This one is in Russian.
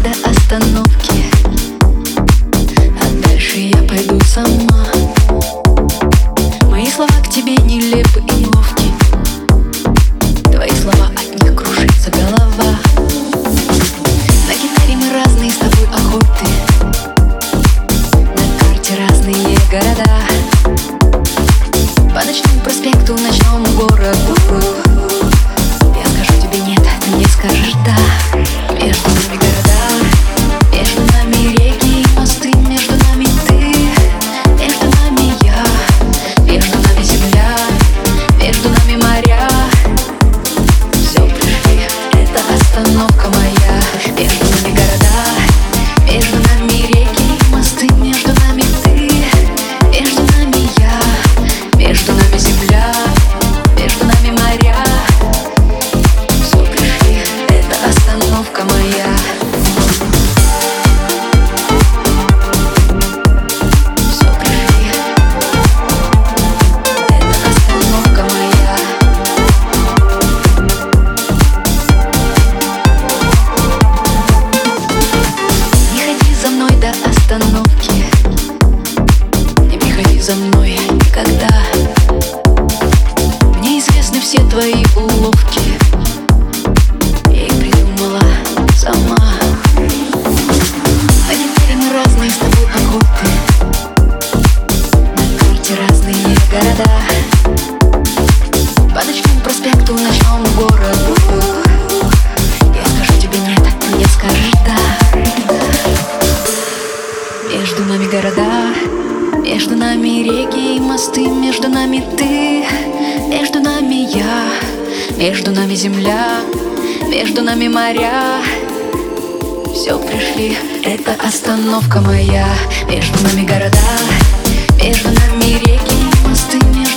до остановки, а дальше я пойду сама. Мои слова к тебе нелепы и неловки, твои слова, от них кружится голова. На гитаре мы разные с тобой охоты, на карте разные города. По ночному проспекту, ночному городу я скажу тебе нет, ты мне скажешь да. Между нами города, между нами реки и мосты, между нами ты, между нами я, между нами земля, между нами моря. Все, пришли, это остановка моя. Между нами города, между нами реки и мосты, между нами ты, между нами я, между нами земля, между нами моря. Все, пришли, это остановка моя. Все, пришли, это остановка моя. Не ходи за мной до остановки, не приходи за мной никогда. Мне известны все твои уловки, я их придумала сама. На гитаре мы разные с тобой охоты, на карте разные города. По ночному проспекту, ночному городу я скажу тебе нет, ты мне скажешь да. Между нами города, между нами реки и мосты, между нами ты, между нами я, между нами земля, между нами моря. Все, пришли, это остановка моя. Между нами города, между нами реки и мосты,